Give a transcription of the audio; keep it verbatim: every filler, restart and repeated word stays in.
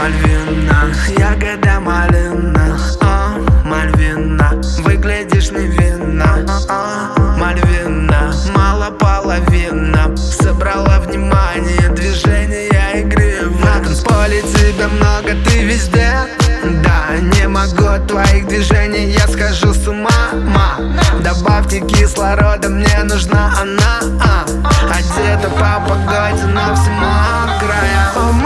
Мальвина, ягода малина, а, Мальвина, выглядишь невинно, а, Мальвина, мало половина, собрала внимание, движения игривы. На танцполе тебя много, ты везде, да, не могу от твоих движений, я схожу с ума, ма. Добавьте кислорода, мне нужна она, а. Одета по погоде, но все мокрая.